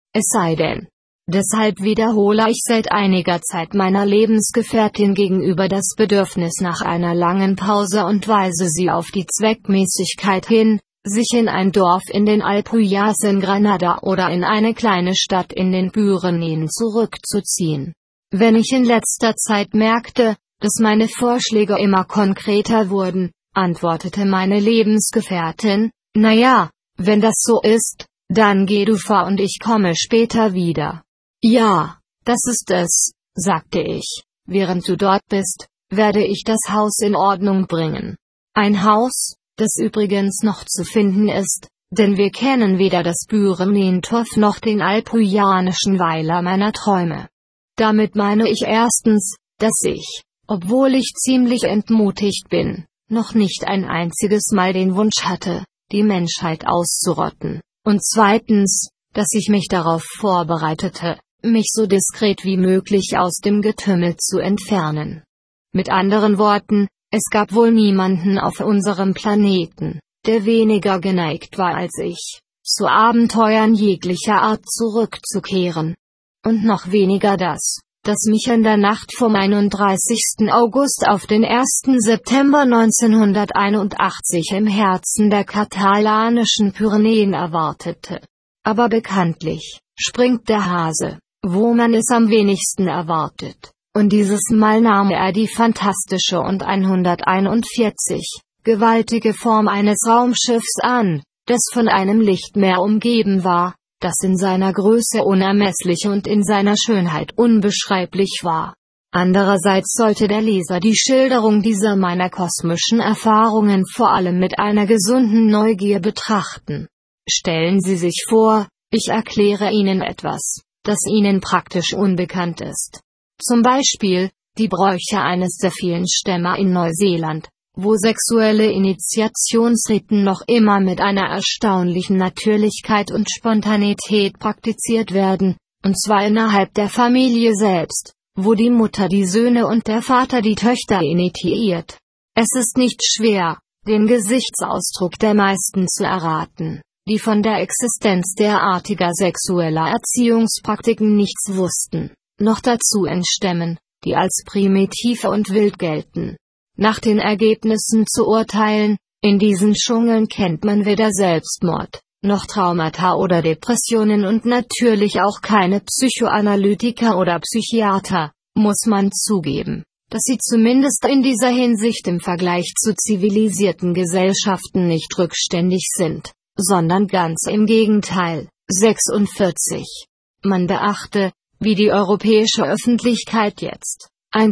es sei denn. Deshalb wiederhole ich seit einiger Zeit meiner Lebensgefährtin gegenüber das Bedürfnis nach einer langen Pause und weise sie auf die Zweckmäßigkeit hin, sich in ein Dorf in den Alpuyas in Granada oder in eine kleine Stadt in den Pyrenäen zurückzuziehen. Wenn ich in letzter Zeit merkte, dass meine Vorschläge immer konkreter wurden, antwortete meine Lebensgefährtin, na ja, wenn das so ist, dann geh du vor und ich komme später wieder. Ja, das ist es, sagte ich, während du dort bist, werde ich das Haus in Ordnung bringen. Ein Haus, das übrigens noch zu finden ist, denn wir kennen weder das Pyrenäentorf noch den alpujanischen Weiler meiner Träume. Damit meine ich erstens, dass ich, obwohl ich ziemlich entmutigt bin, noch nicht ein einziges Mal den Wunsch hatte, die Menschheit auszurotten, und zweitens, dass ich mich darauf vorbereitete, mich so diskret wie möglich aus dem Getümmel zu entfernen. Mit anderen Worten, es gab wohl niemanden auf unserem Planeten, der weniger geneigt war als ich, zu Abenteuern jeglicher Art zurückzukehren. Und noch weniger das mich in der Nacht vom 31. August auf den 1. September 1981 im Herzen der katalanischen Pyrenäen erwartete. Aber bekanntlich springt der Hase, wo man es am wenigsten erwartet, und dieses Mal nahm er die fantastische und 141 gewaltige Form eines Raumschiffs an, das von einem Lichtmeer umgeben war, das in seiner Größe unermesslich und in seiner Schönheit unbeschreiblich war. Andererseits sollte der Leser die Schilderung dieser meiner kosmischen Erfahrungen vor allem mit einer gesunden Neugier betrachten. Stellen Sie sich vor, ich erkläre Ihnen etwas, das Ihnen praktisch unbekannt ist. Zum Beispiel, die Bräuche eines der vielen Stämme in Neuseeland, wo sexuelle Initiationsriten noch immer mit einer erstaunlichen Natürlichkeit und Spontanität praktiziert werden, und zwar innerhalb der Familie selbst, wo die Mutter die Söhne und der Vater die Töchter initiiert. Es ist nicht schwer, den Gesichtsausdruck der meisten zu erraten, die von der Existenz derartiger sexueller Erziehungspraktiken nichts wussten, noch dazu in Stämmen, die als primitiv und wild gelten. Nach den Ergebnissen zu urteilen, in diesen Dschungeln kennt man weder Selbstmord, noch Traumata oder Depressionen und natürlich auch keine Psychoanalytiker oder Psychiater, muss man zugeben, dass sie zumindest in dieser Hinsicht im Vergleich zu zivilisierten Gesellschaften nicht rückständig sind, sondern ganz im Gegenteil. 46. Man beachte, wie die europäische Öffentlichkeit jetzt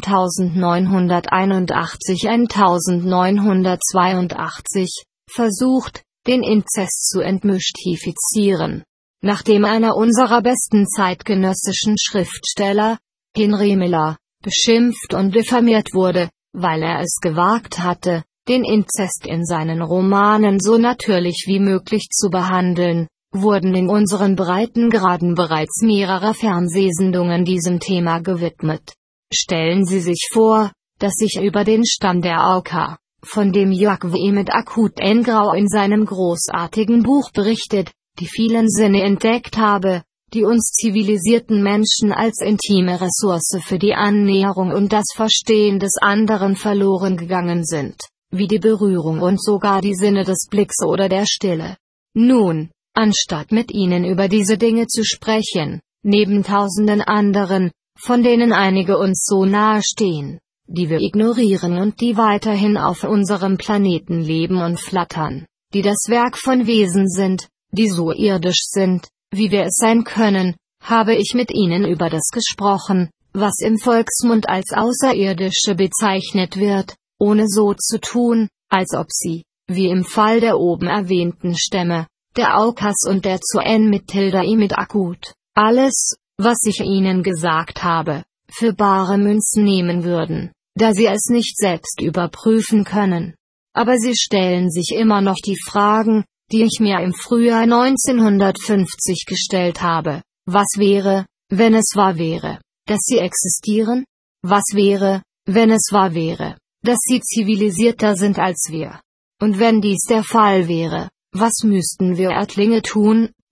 1981 versucht, den Inzest zu entmystifizieren. Nachdem einer unserer besten zeitgenössischen Schriftsteller, Henry Miller, beschimpft und diffamiert wurde, weil er es gewagt hatte, den Inzest in seinen Romanen so natürlich wie möglich zu behandeln, wurden in unseren Breitengraden bereits mehrere Fernsehsendungen diesem Thema gewidmet. Stellen Sie sich vor, dass ich über den Stamm der Auca, von dem Jacques Vimy Akut Engrau in seinem großartigen Buch berichtet, die vielen Sinne entdeckt habe, die uns zivilisierten Menschen als intime Ressource für die Annäherung und das Verstehen des anderen verloren gegangen sind, wie die Berührung und sogar die Sinne des Blicks oder der Stille. Nun, anstatt mit Ihnen über diese Dinge zu sprechen, neben tausenden anderen, von denen einige uns so nahe stehen, die wir ignorieren und die weiterhin auf unserem Planeten leben und flattern, die das Werk von Wesen sind, die so irdisch sind, wie wir es sein können, habe ich mit Ihnen über das gesprochen, was im Volksmund als Außerirdische bezeichnet wird, ohne so zu tun, als ob sie, wie im Fall der oben erwähnten Stämme, der Aucas und der Zuen mit Tilda I mit Akut, alles, was ich Ihnen gesagt habe, für bare Münzen nehmen würden, da Sie es nicht selbst überprüfen können. Aber Sie stellen sich immer noch die Fragen, die ich mir im Frühjahr 1950 gestellt habe. Was wäre, wenn es wahr wäre, dass Sie existieren? Was wäre, wenn es wahr wäre, dass Sie zivilisierter sind als wir? Und wenn dies der Fall wäre, was müssten wir Erdlinge tun,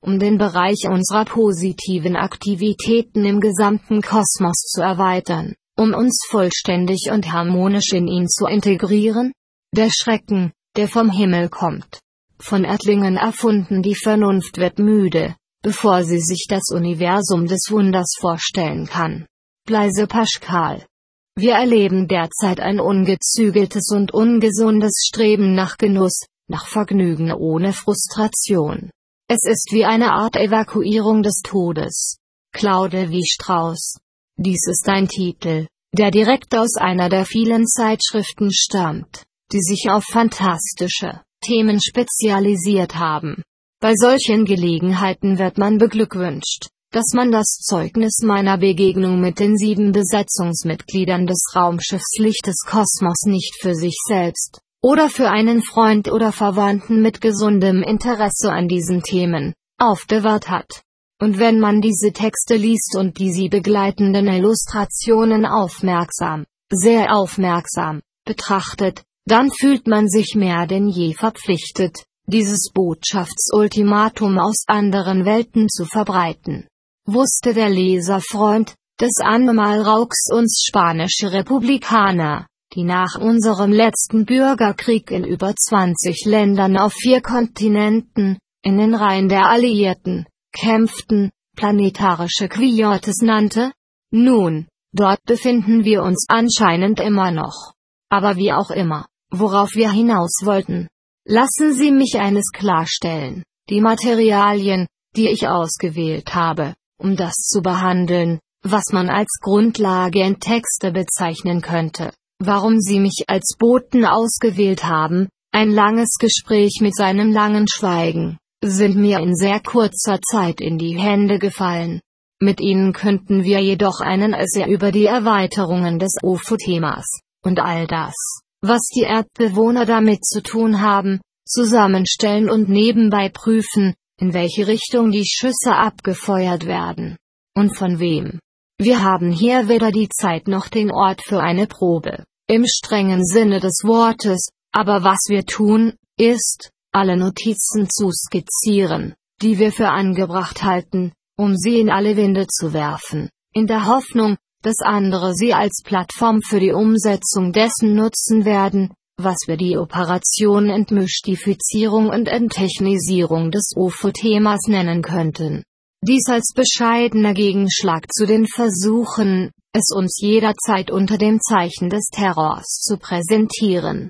um den Bereich unserer positiven Aktivitäten im gesamten Kosmos zu erweitern, um uns vollständig und harmonisch in ihn zu integrieren? Der Schrecken, der vom Himmel kommt. Von Ettlingen erfunden, die Vernunft wird müde, bevor sie sich das Universum des Wunders vorstellen kann. Blaise Pascal. Wir erleben derzeit ein ungezügeltes und ungesundes Streben nach Genuss, nach Vergnügen ohne Frustration. Es ist wie eine Art Evakuierung des Todes. Claude Lévi-Strauss. Dies ist ein Titel, der direkt aus einer der vielen Zeitschriften stammt, die sich auf fantastische Themen spezialisiert haben. Bei solchen Gelegenheiten wird man beglückwünscht, dass man das Zeugnis meiner Begegnung mit den 7 Besatzungsmitgliedern des Raumschiffs Licht des Kosmos nicht für sich selbst, oder für einen Freund oder Verwandten mit gesundem Interesse an diesen Themen, aufbewahrt hat. Und wenn man diese Texte liest und die sie begleitenden Illustrationen aufmerksam, sehr aufmerksam, betrachtet, dann fühlt man sich mehr denn je verpflichtet, dieses Botschaftsultimatum aus anderen Welten zu verbreiten. Wusste der Leserfreund des Animal Raux uns spanische Republikaner, die nach unserem letzten Bürgerkrieg in über 20 Ländern auf 4 Kontinenten, in den Reihen der Alliierten, kämpften, planetarische Quixotes nannte? Nun, dort befinden wir uns anscheinend immer noch. Aber wie auch immer, worauf wir hinaus wollten. Lassen Sie mich eines klarstellen: Die Materialien, die ich ausgewählt habe, um das zu behandeln, was man als Grundlage in Texte bezeichnen könnte, warum Sie mich als Boten ausgewählt haben, ein langes Gespräch mit seinem langen Schweigen, sind mir in sehr kurzer Zeit in die Hände gefallen. Mit ihnen könnten wir jedoch einen Essay über die Erweiterungen des UFO-Themas, und all das, was die Erdbewohner damit zu tun haben, zusammenstellen und nebenbei prüfen, in welche Richtung die Schüsse abgefeuert werden. Und von wem. Wir haben hier weder die Zeit noch den Ort für eine Probe, im strengen Sinne des Wortes, aber was wir tun, ist, alle Notizen zu skizzieren, die wir für angebracht halten, um sie in alle Winde zu werfen, in der Hoffnung, dass andere sie als Plattform für die Umsetzung dessen nutzen werden, was wir die Operation Entmystifizierung und Enttechnisierung des UFO-Themas nennen könnten. Dies als bescheidener Gegenschlag zu den Versuchen, es uns jederzeit unter dem Zeichen des Terrors zu präsentieren.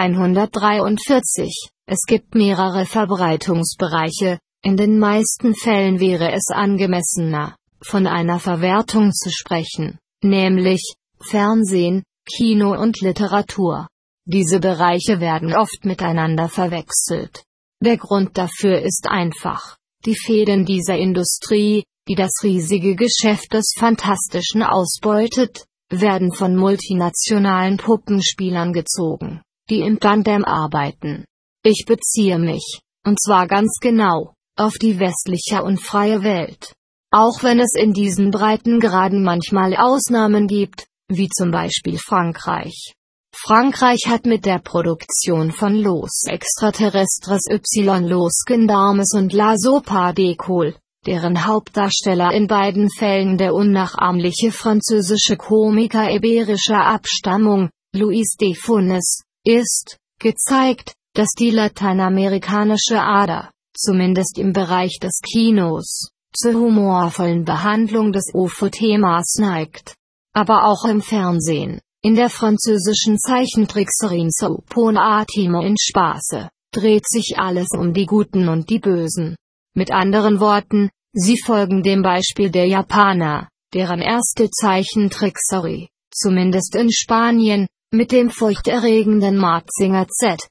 143. Es gibt mehrere Verbreitungsbereiche, in den meisten Fällen wäre es angemessener, von einer Verwertung zu sprechen, nämlich Fernsehen, Kino und Literatur. Diese Bereiche werden oft miteinander verwechselt. Der Grund dafür ist einfach: Die Fäden dieser Industrie, die das riesige Geschäft des Fantastischen ausbeutet, werden von multinationalen Puppenspielern gezogen, die im Tandem arbeiten. Ich beziehe mich, und zwar ganz genau, auf die westliche und freie Welt. Auch wenn es in diesen Breitengraden manchmal Ausnahmen gibt, wie zum Beispiel Frankreich. Frankreich hat mit der Produktion von Los Extraterrestres y Los Gendarmes und La Sopa d'École, deren Hauptdarsteller in beiden Fällen der unnachahmliche französische Komiker iberischer Abstammung, Luis de Funès, ist, gezeigt, dass die lateinamerikanische Ader, zumindest im Bereich des Kinos, zur humorvollen Behandlung des UFO-Themas neigt. Aber auch im Fernsehen, in der französischen Zeichentrickserie Soupon Atimo in Spaße, dreht sich alles um die Guten und die Bösen. Mit anderen Worten, sie folgen dem Beispiel der Japaner, deren erste Zeichentrickserie, zumindest in Spanien, mit dem furchterregenden Mazinger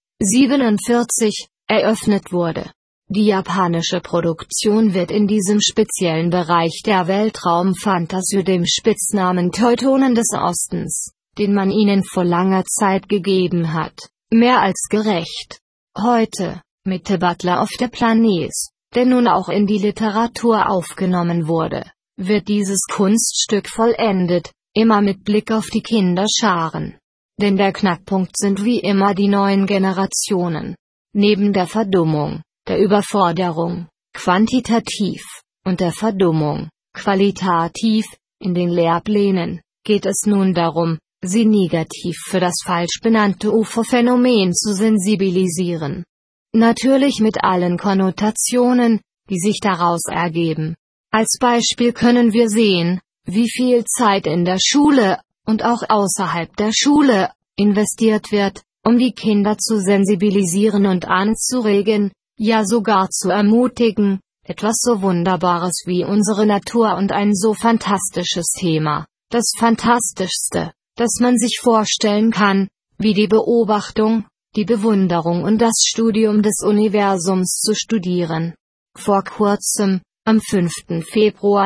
Z47, eröffnet wurde. Die japanische Produktion wird in diesem speziellen Bereich der Weltraumfantasie dem Spitznamen Teutonen des Ostens, den man ihnen vor langer Zeit gegeben hat, mehr als gerecht. Heute, mit The Butler of the Planet, der nun auch in die Literatur aufgenommen wurde, wird dieses Kunststück vollendet, immer mit Blick auf die Kinderscharen. Denn der Knackpunkt sind wie immer die neuen Generationen. Neben der Verdummung, der Überforderung, quantitativ, und der Verdummung, qualitativ. In den Lehrplänen geht es nun darum, sie negativ für das falsch benannte UFO-Phänomen zu sensibilisieren. Natürlich mit allen Konnotationen, die sich daraus ergeben. Als Beispiel können wir sehen, wie viel Zeit in der Schule, und auch außerhalb der Schule, investiert wird, um die Kinder zu sensibilisieren und anzuregen, ja sogar zu ermutigen, etwas so Wunderbares wie unsere Natur und ein so fantastisches Thema, das Fantastischste, das man sich vorstellen kann, wie die Beobachtung, die Bewunderung und das Studium des Universums zu studieren. Vor kurzem, am 5. Februar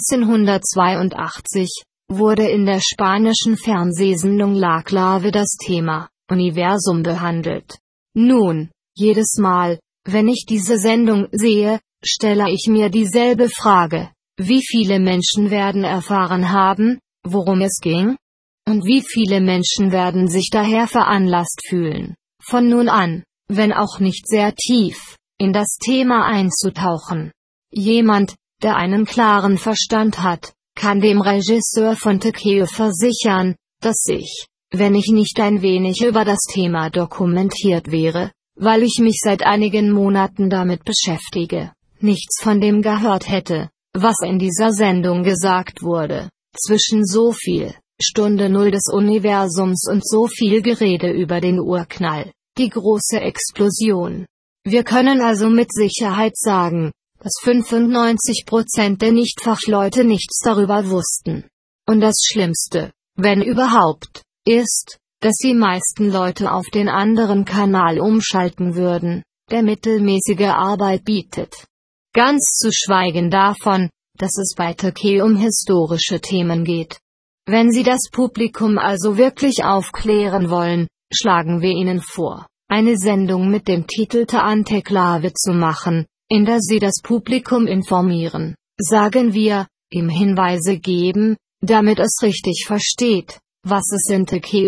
1982, wurde in der spanischen Fernsehsendung La Clave das Thema Universum behandelt. Nun, jedes Mal, wenn ich diese Sendung sehe, stelle ich mir dieselbe Frage: Wie viele Menschen werden erfahren haben, worum es ging? Und wie viele Menschen werden sich daher veranlasst fühlen, von nun an, wenn auch nicht sehr tief, in das Thema einzutauchen? Jemand, der einen klaren Verstand hat, kann dem Regisseur von Tekeo versichern, dass ich, wenn ich nicht ein wenig über das Thema dokumentiert wäre, weil ich mich seit einigen Monaten damit beschäftige, nichts von dem gehört hätte, was in dieser Sendung gesagt wurde. Zwischen so viel, Stunde Null des Universums und so viel Gerede über den Urknall, die große Explosion. Wir können also mit Sicherheit sagen, dass 95% der Nichtfachleute nichts darüber wussten. Und das Schlimmste, wenn überhaupt, ist, dass die meisten Leute auf den anderen Kanal umschalten würden, der mittelmäßige Arbeit bietet. Ganz zu schweigen davon, dass es bei Tekeo um historische Themen geht. Wenn Sie das Publikum also wirklich aufklären wollen, schlagen wir Ihnen vor, eine Sendung mit dem Titel Anteklave zu machen, in der Sie das Publikum informieren, sagen wir, ihm Hinweise geben, damit es richtig versteht, was es in Tekeo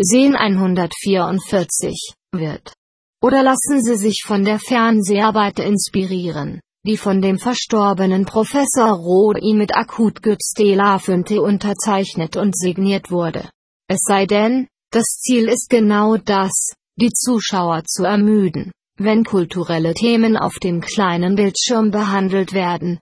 144 wird. Oder lassen Sie sich von der Fernseharbeit inspirieren, die von dem verstorbenen Professor Rodi mit Akut Gütstela-Fünte unterzeichnet und signiert wurde. Es sei denn, das Ziel ist genau das, die Zuschauer zu ermüden, wenn kulturelle Themen auf dem kleinen Bildschirm behandelt werden.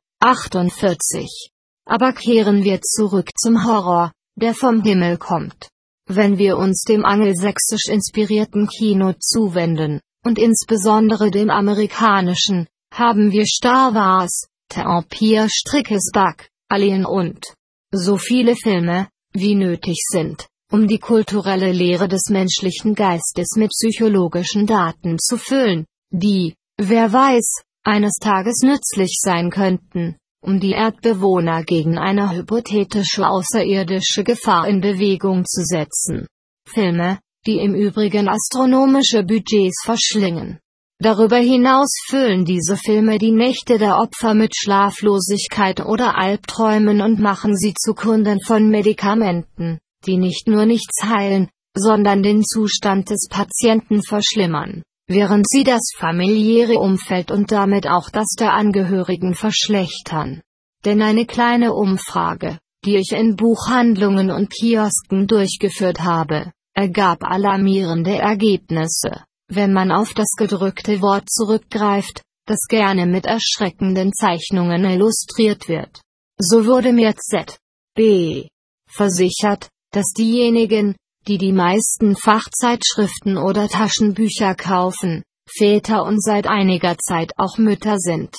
48. Aber kehren wir zurück zum Horror, der vom Himmel kommt. Wenn wir uns dem angelsächsisch inspirierten Kino zuwenden, und insbesondere dem amerikanischen, haben wir Star Wars, The Empire Strikes Back, Alien und so viele Filme, wie nötig sind, um die kulturelle Lehre des menschlichen Geistes mit psychologischen Daten zu füllen, die, wer weiß, eines Tages nützlich sein könnten, um die Erdbewohner gegen eine hypothetische außerirdische Gefahr in Bewegung zu setzen. Filme, die im Übrigen astronomische Budgets verschlingen. Darüber hinaus füllen diese Filme die Nächte der Opfer mit Schlaflosigkeit oder Albträumen und machen sie zu Kunden von Medikamenten, die nicht nur nichts heilen, sondern den Zustand des Patienten verschlimmern, während sie das familiäre Umfeld und damit auch das der Angehörigen verschlechtern. Denn eine kleine Umfrage, die ich in Buchhandlungen und Kiosken durchgeführt habe, ergab alarmierende Ergebnisse. Wenn man auf das gedrückte Wort zurückgreift, das gerne mit erschreckenden Zeichnungen illustriert wird. So wurde mir Z.B. versichert, dass diejenigen, die die meisten Fachzeitschriften oder Taschenbücher kaufen, Väter und seit einiger Zeit auch Mütter sind.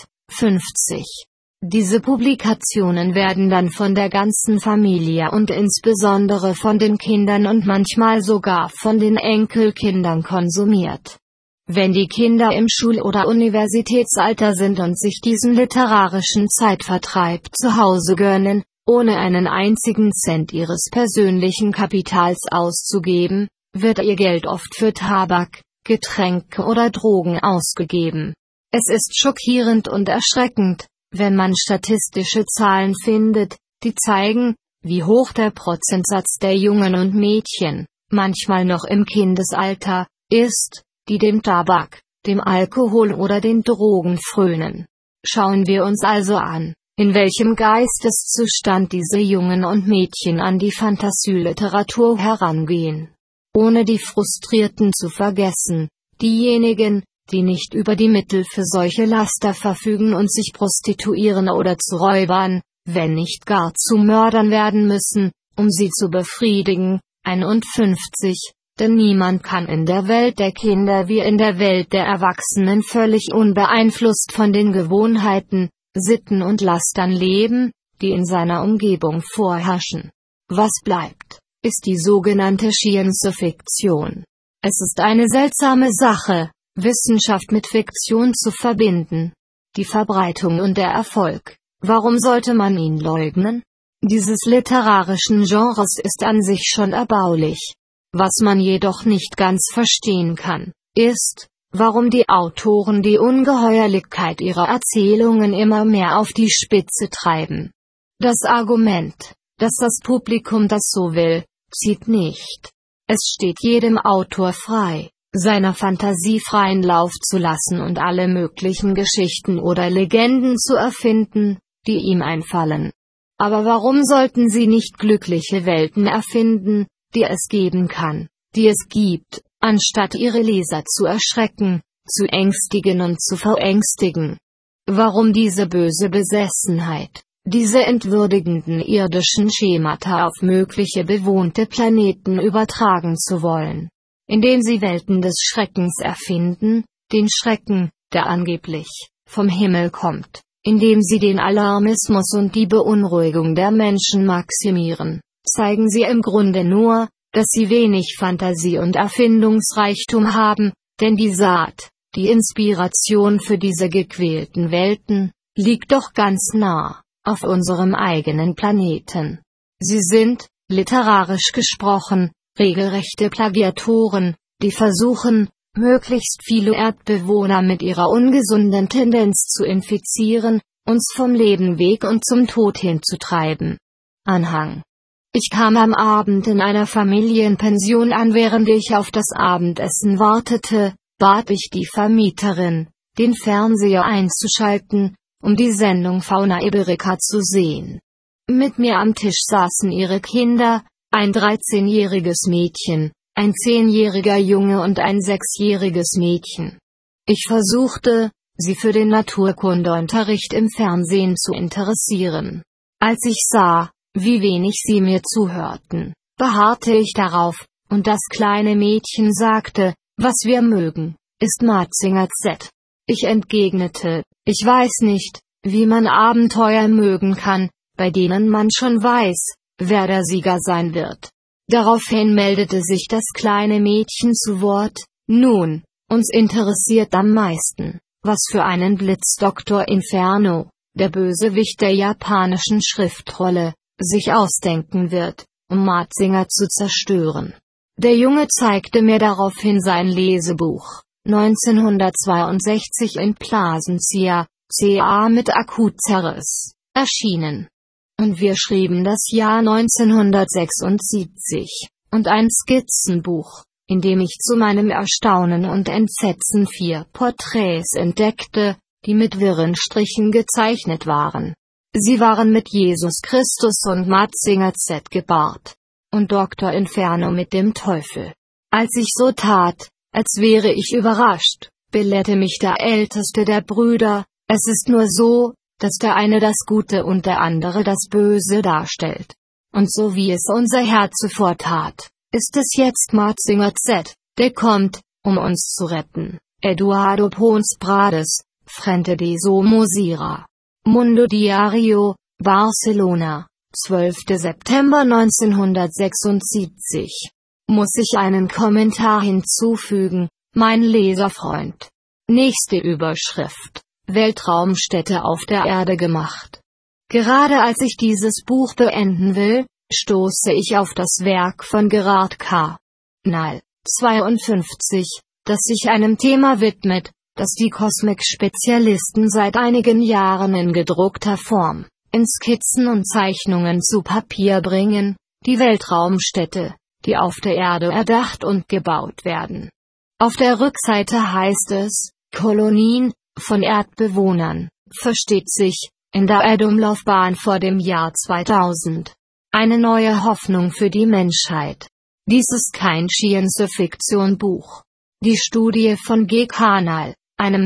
50. Diese Publikationen werden dann von der ganzen Familie und insbesondere von den Kindern und manchmal sogar von den Enkelkindern konsumiert. Wenn die Kinder im Schul- oder Universitätsalter sind und sich diesen literarischen Zeitvertreib zu Hause gönnen, ohne einen einzigen Cent ihres persönlichen Kapitals auszugeben, wird ihr Geld oft für Tabak, Getränke oder Drogen ausgegeben. Es ist schockierend und erschreckend, wenn man statistische Zahlen findet, die zeigen, wie hoch der Prozentsatz der Jungen und Mädchen, manchmal noch im Kindesalter, ist, die dem Tabak, dem Alkohol oder den Drogen frönen. Schauen wir uns also an, in welchem Geisteszustand diese Jungen und Mädchen an die Fantasieliteratur herangehen. Ohne die Frustrierten zu vergessen, diejenigen, die nicht über die Mittel für solche Laster verfügen und sich prostituieren oder zu Räubern, wenn nicht gar zu Mördern werden müssen, um sie zu befriedigen. 51. Denn niemand kann in der Welt der Kinder wie in der Welt der Erwachsenen völlig unbeeinflusst von den Gewohnheiten, Sitten und Lastern leben, die in seiner Umgebung vorherrschen. Was bleibt, ist die sogenannte Science-Fiktion. Es ist eine seltsame Sache, Wissenschaft mit Fiktion zu verbinden. Die Verbreitung und der Erfolg, warum sollte man ihn leugnen? Dieses literarischen Genres ist an sich schon erbaulich. Was man jedoch nicht ganz verstehen kann, ist, warum die Autoren die Ungeheuerlichkeit ihrer Erzählungen immer mehr auf die Spitze treiben. Das Argument, dass das Publikum das so will, zieht nicht. Es steht jedem Autor frei, seiner Fantasie freien Lauf zu lassen und alle möglichen Geschichten oder Legenden zu erfinden, die ihm einfallen. Aber warum sollten sie nicht glückliche Welten erfinden, die es geben kann, die es gibt, anstatt ihre Leser zu erschrecken, zu ängstigen und zu verängstigen? Warum diese böse Besessenheit, diese entwürdigenden irdischen Schemata auf mögliche bewohnte Planeten übertragen zu wollen? Indem sie Welten des Schreckens erfinden, den Schrecken, der angeblich vom Himmel kommt, indem sie den Alarmismus und die Beunruhigung der Menschen maximieren, zeigen sie im Grunde nur, dass sie wenig Fantasie und Erfindungsreichtum haben, denn die Saat, die Inspiration für diese gequälten Welten, liegt doch ganz nah, auf unserem eigenen Planeten. Sie sind, literarisch gesprochen, regelrechte Plagiatoren, die versuchen, möglichst viele Erdbewohner mit ihrer ungesunden Tendenz zu infizieren, uns vom Leben weg und zum Tod hinzutreiben. Anhang. Ich kam am Abend in einer Familienpension an. Während ich auf das Abendessen wartete, bat ich die Vermieterin, den Fernseher einzuschalten, um die Sendung Fauna Iberica zu sehen. Mit mir am Tisch saßen ihre Kinder, ein 13-jähriges Mädchen, ein 10-jähriger Junge und ein 6-jähriges Mädchen. Ich versuchte, sie für den Naturkundeunterricht im Fernsehen zu interessieren. Als ich sah, wie wenig sie mir zuhörten, beharrte ich darauf, und das kleine Mädchen sagte, was wir mögen, ist Mazinger Z. Ich entgegnete, ich weiß nicht, wie man Abenteuer mögen kann, bei denen man schon weiß, wer der Sieger sein wird. Daraufhin meldete sich das kleine Mädchen zu Wort, nun, uns interessiert am meisten, was für einen Blitz Dr. Inferno, der Bösewicht der japanischen Schriftrolle, sich ausdenken wird, um Mazinger zu zerstören. Der Junge zeigte mir daraufhin sein Lesebuch, 1962 in Plasencia, CA mit Akuzerres, erschienen. Und wir schrieben das Jahr 1976, und ein Skizzenbuch, in dem ich zu meinem Erstaunen und Entsetzen 4 Porträts entdeckte, die mit wirren Strichen gezeichnet waren. Sie waren mit Jesus Christus und Mazinger Z gepaart. Und Dr. Inferno mit dem Teufel. Als ich so tat, als wäre ich überrascht, belehrte mich der älteste der Brüder, es ist nur so, dass der eine das Gute und der andere das Böse darstellt. Und so wie es unser Herr zuvor tat, ist es jetzt Mazinger Z, der kommt, um uns zu retten. Eduardo Pons Prades, Frente de Somosira. Mundo Diario, Barcelona, 12. September 1976. Muss ich einen Kommentar hinzufügen, mein Leserfreund. Nächste Überschrift. Weltraumstätte auf der Erde gemacht. Gerade als ich dieses Buch beenden will, stoße ich auf das Werk von Gerard K. Nall, 52, das sich einem Thema widmet, das die Kosmik-Spezialisten seit einigen Jahren in gedruckter Form, in Skizzen und Zeichnungen zu Papier bringen, die Weltraumstädte, die auf der Erde erdacht und gebaut werden. Auf der Rückseite heißt es, Kolonien, von Erdbewohnern, versteht sich, in der Erdumlaufbahn vor dem Jahr 2000. Eine neue Hoffnung für die Menschheit. Dies ist kein Science-Fiction-Buch. Die Studie von G. Carnal, einem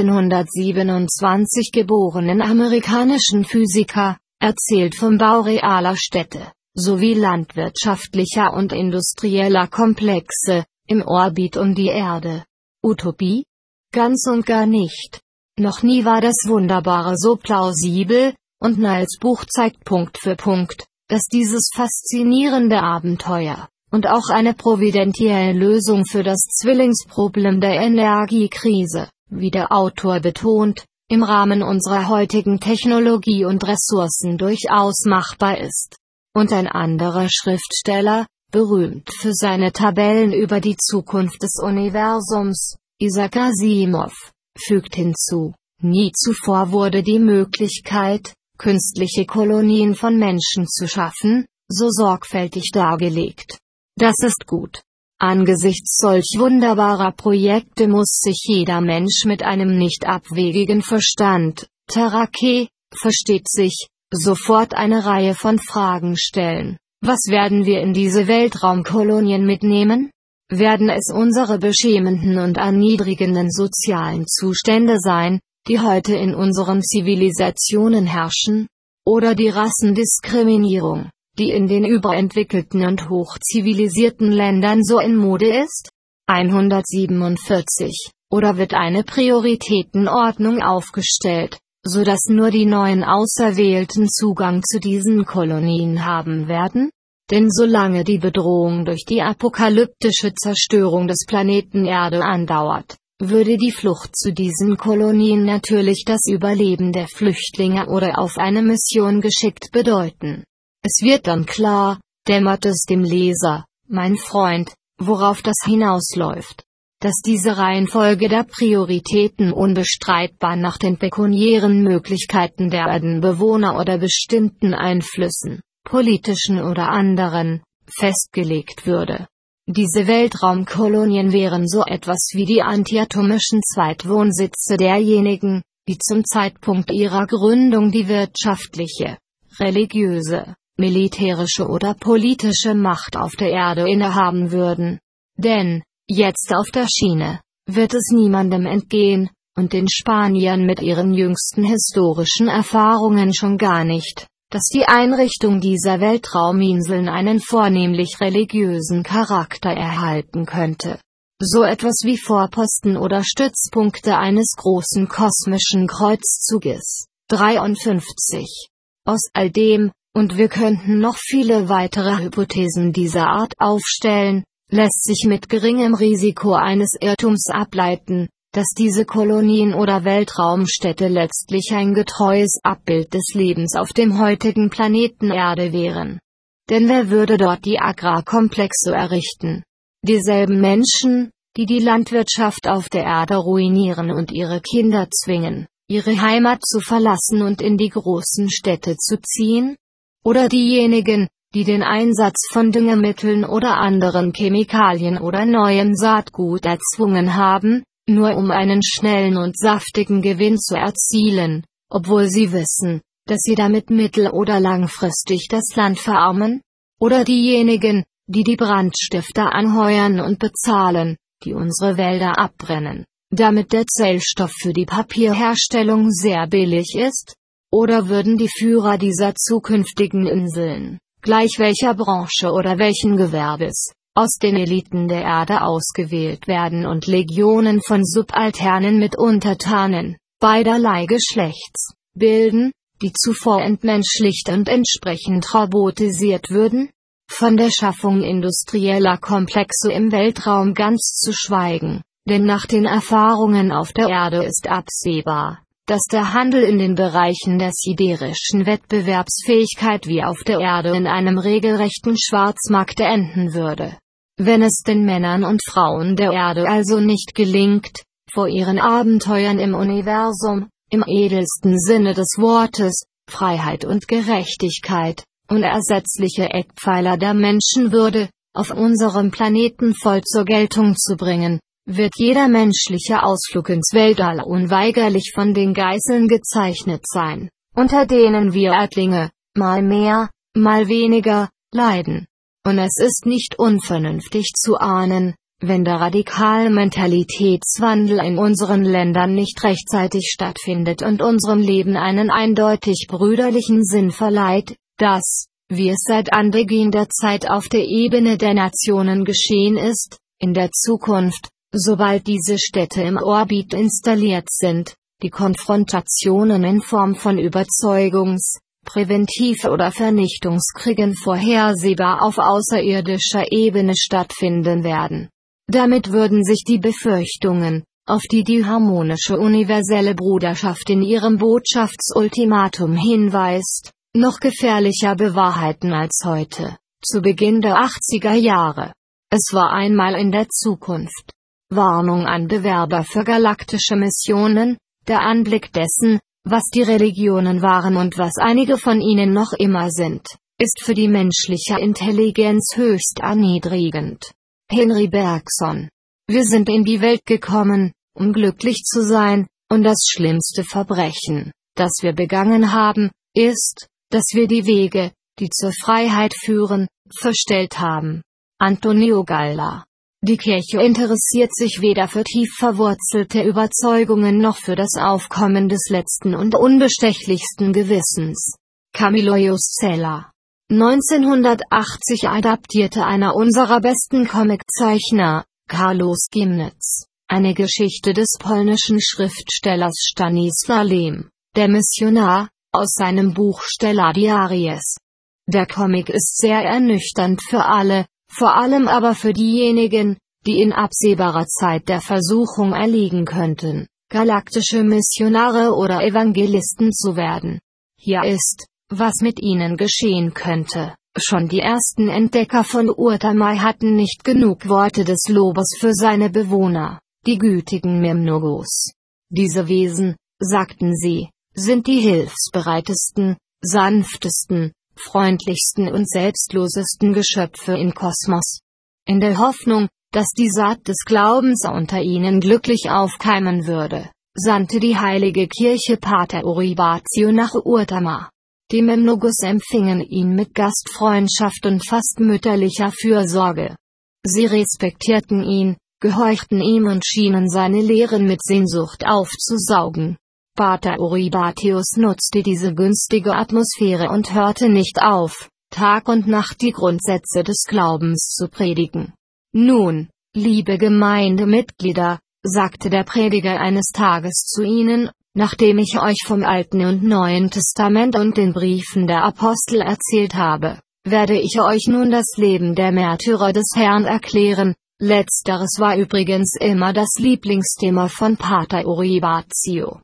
1927 geborenen amerikanischen Physiker, erzählt vom Bau realer Städte, sowie landwirtschaftlicher und industrieller Komplexe, im Orbit um die Erde. Utopie? Ganz und gar nicht. Noch nie war das Wunderbare so plausibel, und Niles Buch zeigt Punkt für Punkt, dass dieses faszinierende Abenteuer, und auch eine providentielle Lösung für das Zwillingsproblem der Energiekrise, wie der Autor betont, im Rahmen unserer heutigen Technologie und Ressourcen durchaus machbar ist. Und ein anderer Schriftsteller, berühmt für seine Tabellen über die Zukunft des Universums, Isaac Asimov, fügt hinzu: Nie zuvor wurde die Möglichkeit, künstliche Kolonien von Menschen zu schaffen, so sorgfältig dargelegt. Das ist gut. Angesichts solch wunderbarer Projekte muss sich jeder Mensch mit einem nicht abwegigen Verstand, Terake, versteht sich, sofort eine Reihe von Fragen stellen. Was werden wir in diese Weltraumkolonien mitnehmen? Werden es unsere beschämenden und erniedrigenden sozialen Zustände sein, die heute in unseren Zivilisationen herrschen? Oder die Rassendiskriminierung, die in den überentwickelten und hochzivilisierten Ländern so in Mode ist? 147. Oder wird eine Prioritätenordnung aufgestellt, so dass nur die neuen Auserwählten Zugang zu diesen Kolonien haben werden? Denn solange die Bedrohung durch die apokalyptische Zerstörung des Planeten Erde andauert, würde die Flucht zu diesen Kolonien natürlich das Überleben der Flüchtlinge oder auf eine Mission geschickt bedeuten. Es wird dann klar, dämmert es dem Leser, mein Freund, worauf das hinausläuft. Dass diese Reihenfolge der Prioritäten unbestreitbar nach den pekuniären Möglichkeiten der Erdenbewohner oder bestimmten Einflüssen, politischen oder anderen, festgelegt würde. Diese Weltraumkolonien wären so etwas wie die antiatomischen Zweitwohnsitze derjenigen, die zum Zeitpunkt ihrer Gründung die wirtschaftliche, religiöse, militärische oder politische Macht auf der Erde innehaben würden. Denn, jetzt auf der Schiene, wird es niemandem entgehen, und den Spaniern mit ihren jüngsten historischen Erfahrungen schon gar nicht, dass die Einrichtung dieser Weltrauminseln einen vornehmlich religiösen Charakter erhalten könnte. So etwas wie Vorposten oder Stützpunkte eines großen kosmischen Kreuzzuges. 53. Aus all dem, und wir könnten noch viele weitere Hypothesen dieser Art aufstellen, lässt sich mit geringem Risiko eines Irrtums ableiten, dass diese Kolonien oder Weltraumstädte letztlich ein getreues Abbild des Lebens auf dem heutigen Planeten Erde wären. Denn wer würde dort die Agrarkomplexe errichten? Dieselben Menschen, die die Landwirtschaft auf der Erde ruinieren und ihre Kinder zwingen, ihre Heimat zu verlassen und in die großen Städte zu ziehen? Oder diejenigen, die den Einsatz von Düngemitteln oder anderen Chemikalien oder neuem Saatgut erzwungen haben, nur um einen schnellen und saftigen Gewinn zu erzielen, obwohl sie wissen, dass sie damit mittel- oder langfristig das Land verarmen? Oder diejenigen, die die Brandstifter anheuern und bezahlen, die unsere Wälder abbrennen, damit der Zellstoff für die Papierherstellung sehr billig ist? Oder würden die Führer dieser zukünftigen Inseln, gleich welcher Branche oder welchen Gewerbes, aus den Eliten der Erde ausgewählt werden und Legionen von Subalternen mit Untertanen, beiderlei Geschlechts, bilden, die zuvor entmenschlicht und entsprechend robotisiert würden? Von der Schaffung industrieller Komplexe im Weltraum ganz zu schweigen, denn nach den Erfahrungen auf der Erde ist absehbar, dass der Handel in den Bereichen der siderischen Wettbewerbsfähigkeit wie auf der Erde in einem regelrechten Schwarzmarkt enden würde. Wenn es den Männern und Frauen der Erde also nicht gelingt, vor ihren Abenteuern im Universum, im edelsten Sinne des Wortes, Freiheit und Gerechtigkeit, unersetzliche Eckpfeiler der Menschenwürde, auf unserem Planeten voll zur Geltung zu bringen, wird jeder menschliche Ausflug ins Weltall unweigerlich von den Geißeln gezeichnet sein, unter denen wir Erdlinge, mal mehr, mal weniger, leiden. Und es ist nicht unvernünftig zu ahnen, wenn der radikale Mentalitätswandel in unseren Ländern nicht rechtzeitig stattfindet und unserem Leben einen eindeutig brüderlichen Sinn verleiht, dass, wie es seit Anbeginn der Zeit auf der Ebene der Nationen geschehen ist, in der Zukunft, sobald diese Städte im Orbit installiert sind, die Konfrontationen in Form von Präventiv- oder Vernichtungskriegen vorhersehbar auf außerirdischer Ebene stattfinden werden. Damit würden sich die Befürchtungen, auf die die harmonische universelle Bruderschaft in ihrem Botschaftsultimatum hinweist, noch gefährlicher bewahrheiten als heute, zu Beginn der 80er Jahre. Es war einmal in der Zukunft. Warnung an Bewerber für galaktische Missionen: Der Anblick dessen, was die Religionen waren und was einige von ihnen noch immer sind, ist für die menschliche Intelligenz höchst erniedrigend. Henry Bergson. Wir sind in die Welt gekommen, um glücklich zu sein, und das schlimmste Verbrechen, das wir begangen haben, ist, dass wir die Wege, die zur Freiheit führen, verstellt haben. Antonio Galla. Die Kirche interessiert sich weder für tief verwurzelte Überzeugungen noch für das Aufkommen des letzten und unbestechlichsten Gewissens. Camillo José. 1980 adaptierte einer unserer besten Comiczeichner, Carlos Gimnitz, eine Geschichte des polnischen Schriftstellers Stanisław Lem, der Missionar, aus seinem Buch Stelladiaries. Der Comic ist sehr ernüchternd für alle, vor allem aber für diejenigen, die in absehbarer Zeit der Versuchung erliegen könnten, galaktische Missionare oder Evangelisten zu werden. Hier ist, was mit ihnen geschehen könnte. Schon die ersten Entdecker von Urtamai hatten nicht genug Worte des Lobes für seine Bewohner, die gütigen Memnogos. Diese Wesen, sagten sie, sind die hilfsbereitesten, sanftesten, freundlichsten und selbstlosesten Geschöpfe im Kosmos. In der Hoffnung, dass die Saat des Glaubens unter ihnen glücklich aufkeimen würde, sandte die heilige Kirche Pater Uribatio nach Urtama. Die Memnogos empfingen ihn mit Gastfreundschaft und fast mütterlicher Fürsorge. Sie respektierten ihn, gehorchten ihm und schienen seine Lehren mit Sehnsucht aufzusaugen. Pater Uribatius nutzte diese günstige Atmosphäre und hörte nicht auf, Tag und Nacht die Grundsätze des Glaubens zu predigen. Nun, liebe Gemeindemitglieder, sagte der Prediger eines Tages zu ihnen, nachdem ich euch vom Alten und Neuen Testament und den Briefen der Apostel erzählt habe, werde ich euch nun das Leben der Märtyrer des Herrn erklären. Letzteres war übrigens immer das Lieblingsthema von Pater Uribatio.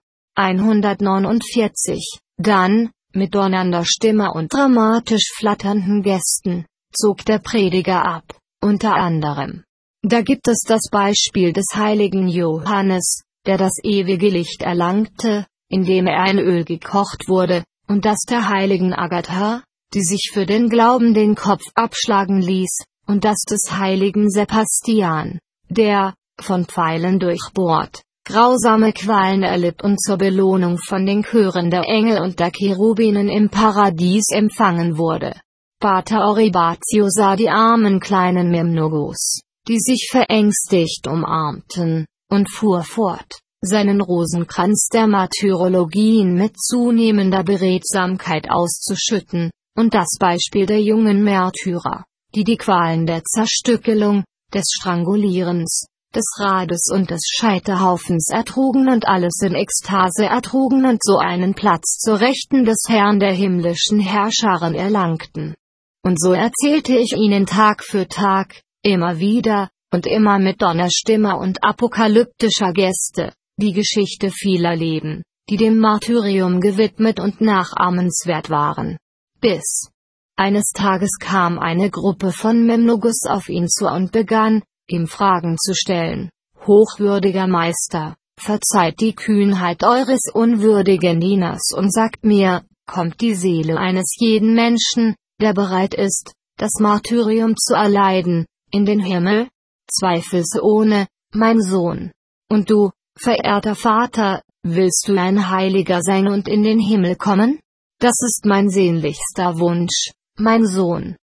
149. Dann, mit donnernder Stimme und dramatisch flatternden Gesten, zog der Prediger ab, unter anderem. Da gibt es das Beispiel des heiligen Johannes, der das ewige Licht erlangte, indem er in Öl gekocht wurde, und das der heiligen Agatha, die sich für den Glauben den Kopf abschlagen ließ, und das des heiligen Sebastian, der, von Pfeilen durchbohrt, grausame Qualen erlitt und zur Belohnung von den Chören der Engel und der Cherubinen im Paradies empfangen wurde. Pater Uribatio sah die armen kleinen Memnogos, die sich verängstigt umarmten, und fuhr fort, seinen Rosenkranz der Martyrologien mit zunehmender Beredsamkeit auszuschütten, und das Beispiel der jungen Märtyrer, die die Qualen der Zerstückelung, des Strangulierens, des Rades und des Scheiterhaufens ertrugen und alles in Ekstase ertrugen und so einen Platz zur Rechten des Herrn der himmlischen Herrscharen erlangten. Und so erzählte ich ihnen Tag für Tag, immer wieder, und immer mit Donnerstimme und apokalyptischer Geste, die Geschichte vieler Leben, die dem Martyrium gewidmet und nachahmenswert waren. Bis eines Tages kam eine Gruppe von Memnogos auf ihn zu und begann, ihm Fragen zu stellen. Hochwürdiger Meister, verzeiht die Kühnheit eures unwürdigen Dieners und sagt mir, kommt die Seele eines jeden Menschen, der bereit ist, das Martyrium zu erleiden, in den Himmel? Zweifelsohne, mein Sohn. Und du, verehrter Vater, willst du ein Heiliger sein und in den Himmel kommen? Das ist mein sehnlichster Wunsch, mein Sohn.